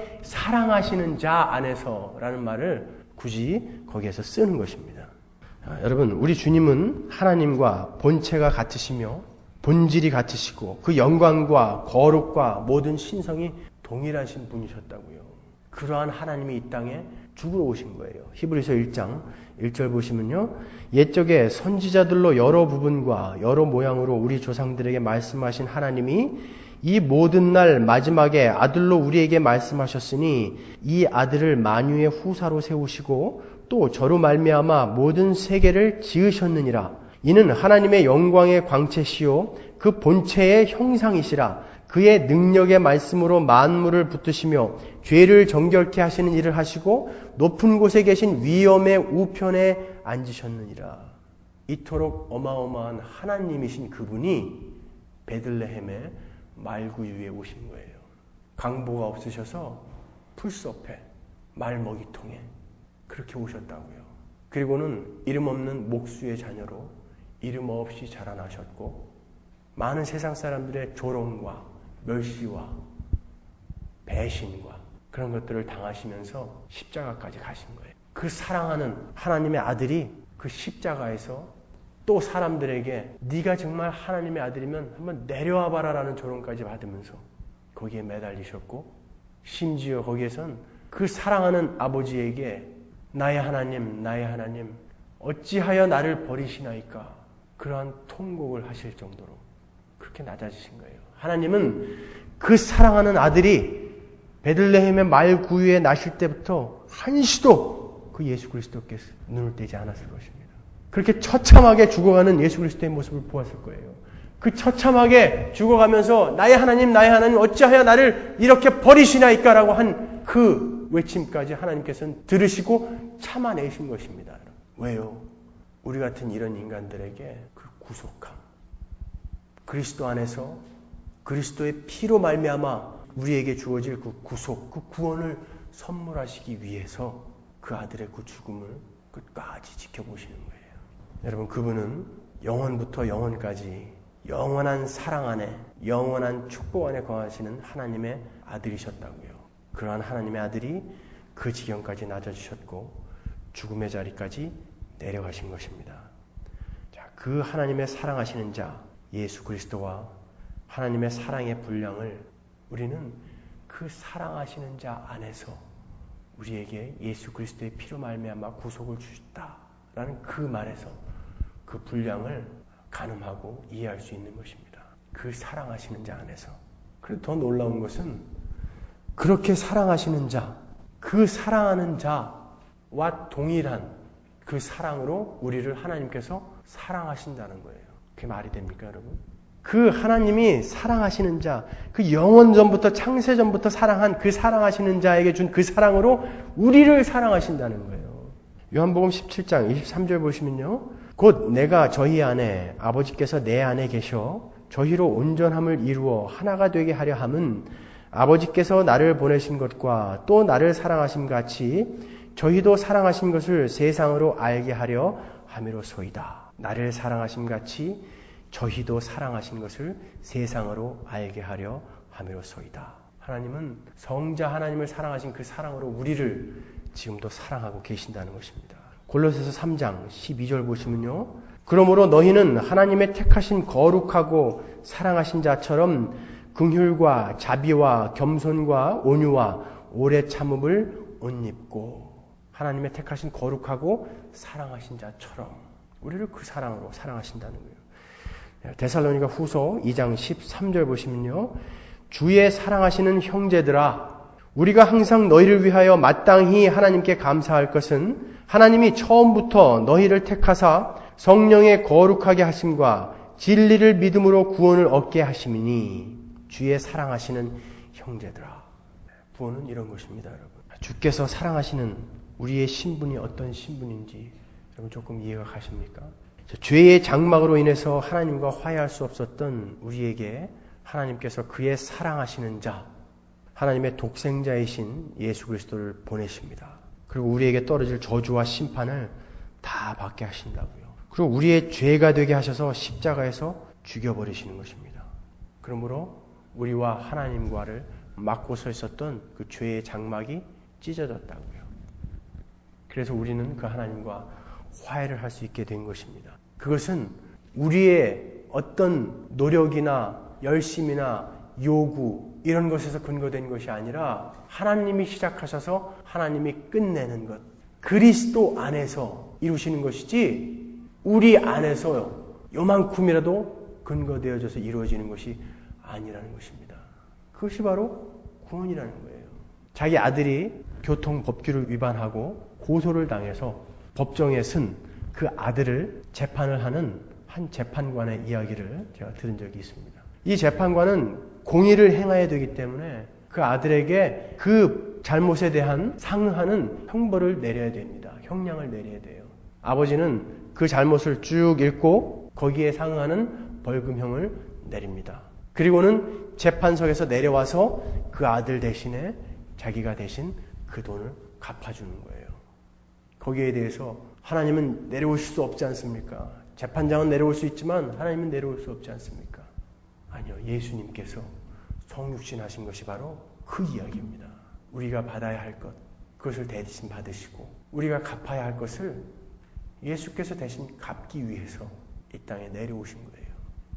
사랑하시는 자 안에서라는 말을 굳이 거기에서 쓰는 것입니다. 아, 여러분, 우리 주님은 하나님과 본체가 같으시며 본질이 같으시고 그 영광과 거룩과 모든 신성이 동일하신 분이셨다고요. 그러한 하나님이 이 땅에 죽으러 오신 거예요. 히브리서 일 장 일 절 보시면요. 옛적에 선지자들로 여러 부분과 여러 모양으로 우리 조상들에게 말씀하신 하나님이 이 모든 날 마지막에 아들로 우리에게 말씀하셨으니 이 아들을 만유의 후사로 세우시고 또 저로 말미암아 모든 세계를 지으셨느니라. 이는 하나님의 영광의 광채시요 그 본체의 형상이시라. 그의 능력의 말씀으로 만물을 붙드시며 죄를 정결케 하시는 일을 하시고 높은 곳에 계신 위엄의 우편에 앉으셨느니라. 이토록 어마어마한 하나님이신 그분이 베들레헴의 말구유에 오신 거예요. 강보가 없으셔서 풀숲에 말먹이통에 그렇게 오셨다고요. 그리고는 이름 없는 목수의 자녀로 이름 없이 자라나셨고 많은 세상 사람들의 조롱과 멸시와 배신과 그런 것들을 당하시면서 십자가까지 가신 거예요. 그 사랑하는 하나님의 아들이 그 십자가에서 또 사람들에게 네가 정말 하나님의 아들이면 한번 내려와 봐라라는 조롱까지 받으면서 거기에 매달리셨고, 심지어 거기에선 그 사랑하는 아버지에게 나의 하나님, 나의 하나님 어찌하여 나를 버리시나이까 그러한 통곡을 하실 정도로 그렇게 낮아지신 거예요. 하나님은 그 사랑하는 아들이 베들레헴의 말 구유에 나실 때부터 한시도 그 예수 그리스도께서 눈을 떼지 않았을 것입니다. 그렇게 처참하게 죽어가는 예수 그리스도의 모습을 보았을 거예요. 그 처참하게 죽어가면서 나의 하나님 나의 하나님 어찌하여 나를 이렇게 버리시나이까라고 한 그 외침까지 하나님께서는 들으시고 참아내신 것입니다. 왜요? 우리 같은 이런 인간들에게 그 구속함, 그리스도 안에서 그리스도의 피로 말미암아 우리에게 주어질 그 구속, 그 구원을 선물하시기 위해서 그 아들의 그 죽음을 끝까지 지켜보시는 거예요. 여러분, 그분은 영원부터 영원까지 영원한 사랑 안에, 영원한 축복 안에 거하시는 하나님의 아들이셨다고요. 그러한 하나님의 아들이 그 지경까지 낮아지셨고 죽음의 자리까지 내려가신 것입니다. 자, 그 하나님의 사랑하시는 자 예수 그리스도와 하나님의 사랑의 분량을 우리는 그 사랑하시는 자 안에서 우리에게 예수 그리스도의 피로 말미암아 구속을 주셨다라는 그 말에서 그 분량을 가늠하고 이해할 수 있는 것입니다. 그 사랑하시는 자 안에서. 그리고 더 놀라운 것은 그렇게 사랑하시는 자, 그 사랑하는 자와 동일한 그 사랑으로 우리를 하나님께서 사랑하신다는 거예요. 그게 말이 됩니까, 여러분? 그 하나님이 사랑하시는 자, 그 영원 전부터 창세 전부터 사랑한 그 사랑하시는 자에게 준 그 사랑으로 우리를 사랑하신다는 거예요. 요한복음 십칠 장 이십삼 절 보시면요. 곧 내가 저희 안에 아버지께서 내 안에 계셔 저희로 온전함을 이루어 하나가 되게 하려 함은 아버지께서 나를 보내신 것과 또 나를 사랑하심 같이 저희도 사랑하신 것을 세상으로 알게 하려 함이로소이다. 나를 사랑하심 같이 저희도 사랑하신 것을 세상으로 알게 하려 함이로소이다. 하나님은 성자 하나님을 사랑하신 그 사랑으로 우리를 지금도 사랑하고 계신다는 것입니다. 골로새서 삼 장 십이 절 보시면요. 그러므로 너희는 하나님의 택하신 거룩하고 사랑하신 자처럼 긍휼과 자비와 겸손과 온유와 오래 참음을 옷 입고 하나님의 택하신 거룩하고 사랑하신 자처럼 우리를 그 사랑으로 사랑하신다는 거예요. 데살로니가 후서 이 장 십삼 절 보시면요. 주의 사랑하시는 형제들아 우리가 항상 너희를 위하여 마땅히 하나님께 감사할 것은 하나님이 처음부터 너희를 택하사 성령의 거룩하게 하심과 진리를 믿음으로 구원을 얻게 하심이니 주의 사랑하시는 형제들아. 구원은 이런 것입니다, 여러분. 주께서 사랑하시는 우리의 신분이 어떤 신분인지 여러분 조금 이해가 가십니까? 죄의 장막으로 인해서 하나님과 화해할 수 없었던 우리에게 하나님께서 그의 사랑하시는 자, 하나님의 독생자이신 예수 그리스도를 보내십니다. 그리고 우리에게 떨어질 저주와 심판을 다 받게 하신다고요. 그리고 우리의 죄가 되게 하셔서 십자가에서 죽여버리시는 것입니다. 그러므로 우리와 하나님과를 막고 서 있었던 그 죄의 장막이 찢어졌다고요. 그래서 우리는 그 하나님과 화해를 할 수 있게 된 것입니다. 그것은 우리의 어떤 노력이나 열심이나 요구 이런 것에서 근거된 것이 아니라 하나님이 시작하셔서 하나님이 끝내는 것, 그리스도 안에서 이루시는 것이지 우리 안에서 요만큼이라도 근거되어져서 이루어지는 것이 아니라는 것입니다. 그것이 바로 구원이라는 거예요. 자기 아들이 교통법규를 위반하고 고소를 당해서 법정에 쓴 그 아들을 재판을 하는 한 재판관의 이야기를 제가 들은 적이 있습니다. 이 재판관은 공의를 행해야 되기 때문에 그 아들에게 그 잘못에 대한 상응하는 형벌을 내려야 됩니다. 형량을 내려야 돼요. 아버지는 그 잘못을 쭉 읽고 거기에 상응하는 벌금형을 내립니다. 그리고는 재판석에서 내려와서 그 아들 대신에 자기가 대신 그 돈을 갚아주는 거예요. 거기에 대해서 하나님은 내려오실 수 없지 않습니까? 재판장은 내려올 수 있지만 하나님은 내려올 수 없지 않습니까? 아니요. 예수님께서 성육신 하신 것이 바로 그 이야기입니다. 우리가 받아야 할 것, 그것을 대신 받으시고 우리가 갚아야 할 것을 예수께서 대신 갚기 위해서 이 땅에 내려오신 거예요.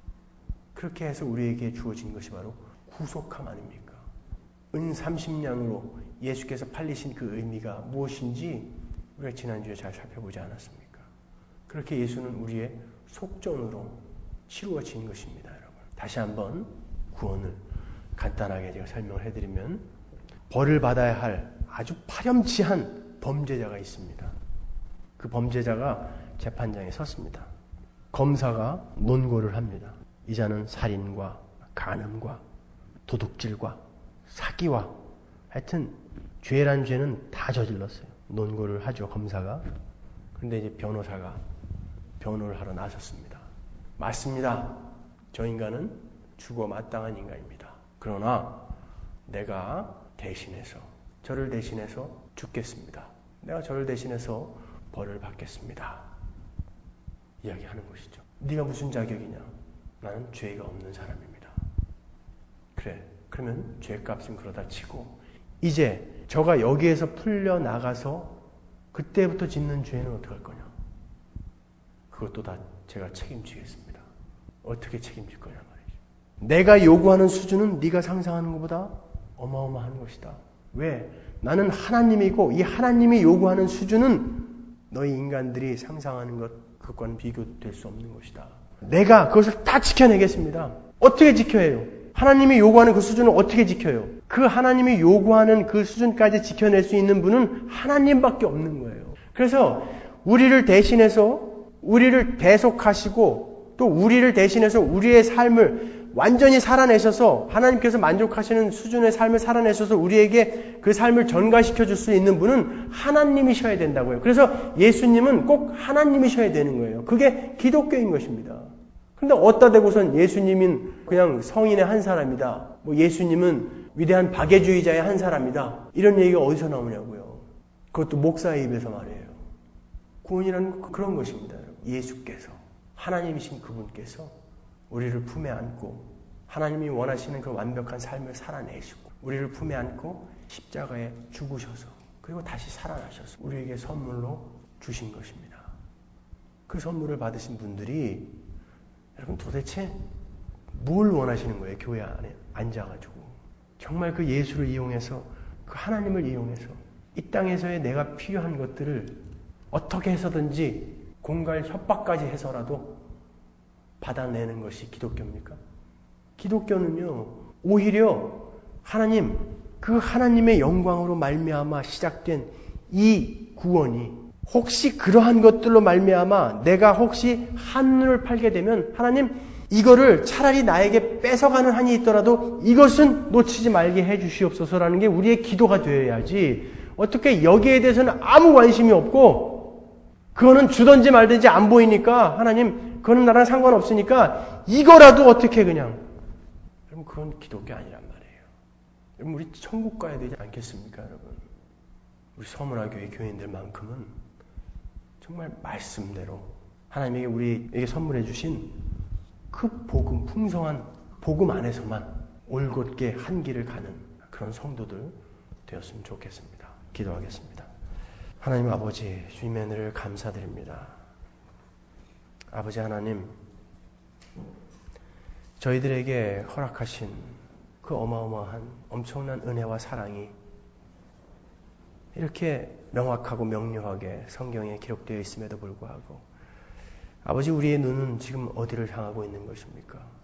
그렇게 해서 우리에게 주어진 것이 바로 구속함 아닙니까? 은 삼십 냥으로 예수께서 팔리신 그 의미가 무엇인지 우리가 지난주에 잘 살펴보지 않았습니까? 그렇게 예수는 우리의 속전으로 치루어진 것입니다, 여러분. 다시 한번 구원을 간단하게 제가 설명을 해드리면 벌을 받아야 할 아주 파렴치한 범죄자가 있습니다. 그 범죄자가 재판장에 섰습니다. 검사가 논고를 합니다. 이 자는 살인과 간음과 도둑질과 사기와 하여튼 죄란 죄는 다 저질렀어요. 논고를 하죠, 검사가. 그런데 이제 변호사가 변호를 하러 나섰습니다. 맞습니다. 저 인간은 죽어 마땅한 인간입니다. 그러나 내가 대신해서 저를 대신해서 죽겠습니다. 내가 저를 대신해서 벌을 받겠습니다. 이야기하는 것이죠. 네가 무슨 자격이냐? 나는 죄가 없는 사람입니다. 그래, 그러면 죄값은 그러다 치고 이제 저가 여기에서 풀려나가서 그때부터 짓는 죄는 어떻게 할 거냐? 그것도 다 제가 책임지겠습니다. 어떻게 책임질 거냐 말이죠. 내가 요구하는 수준은 네가 상상하는 것보다 어마어마한 것이다. 왜? 나는 하나님이고 이 하나님이 요구하는 수준은 너희 인간들이 상상하는 것 그것과는 비교될 수 없는 것이다. 내가 그것을 다 지켜내겠습니다. 어떻게 지켜해요? 하나님이 요구하는 그 수준을 어떻게 지켜요? 그 하나님이 요구하는 그 수준까지 지켜낼 수 있는 분은 하나님밖에 없는 거예요. 그래서 우리를 대신해서 우리를 대속하시고 또 우리를 대신해서 우리의 삶을 완전히 살아내셔서 하나님께서 만족하시는 수준의 삶을 살아내셔서 우리에게 그 삶을 전가시켜 줄 수 있는 분은 하나님이셔야 된다고요. 그래서 예수님은 꼭 하나님이셔야 되는 거예요. 그게 기독교인 것입니다. 근데 어디다 대고선 예수님은 그냥 성인의 한 사람이다. 뭐 예수님은 위대한 박애주의자의 한 사람이다. 이런 얘기가 어디서 나오냐고요. 그것도 목사의 입에서 말이에요. 구원이라는 그런 것입니다. 예수께서 하나님이신 그분께서 우리를 품에 안고 하나님이 원하시는 그 완벽한 삶을 살아내시고 우리를 품에 안고 십자가에 죽으셔서 그리고 다시 살아나셔서 우리에게 선물로 주신 것입니다. 그 선물을 받으신 분들이 여러분 도대체 뭘 원하시는 거예요? 교회 안에 앉아가지고 정말 그 예수를 이용해서 그 하나님을 이용해서 이 땅에서의 내가 필요한 것들을 어떻게 해서든지 공갈 협박까지 해서라도 받아내는 것이 기독교입니까? 기독교는요 오히려 하나님 그 하나님의 영광으로 말미암아 시작된 이 구원이 혹시 그러한 것들로 말미암아 내가 혹시 한눈을 팔게 되면 하나님 이거를 차라리 나에게 뺏어가는 한이 있더라도 이것은 놓치지 말게 해주시옵소서라는 게 우리의 기도가 되어야지 어떻게 여기에 대해서는 아무 관심이 없고 그거는 주든지 말든지 안 보이니까 하나님 그거는 나랑 상관없으니까 이거라도 어떻게 그냥 여러분 그건 기독교 아니란 말이에요. 여러분 우리 천국 가야 되지 않겠습니까 여러분? 우리 서문화교회 교인들만큼은 정말 말씀대로 하나님에게 우리에게 선물해 주신 그 복음, 풍성한 복음 안에서만 올곧게 한 길을 가는 그런 성도들 되었으면 좋겠습니다. 기도하겠습니다. 하나님 아버지 주님의 은혜를 감사드립니다. 아버지 하나님 저희들에게 허락하신 그 어마어마한 엄청난 은혜와 사랑이 이렇게 명확하고 명료하게 성경에 기록되어 있음에도 불구하고 아버지 우리의 눈은 지금 어디를 향하고 있는 것입니까?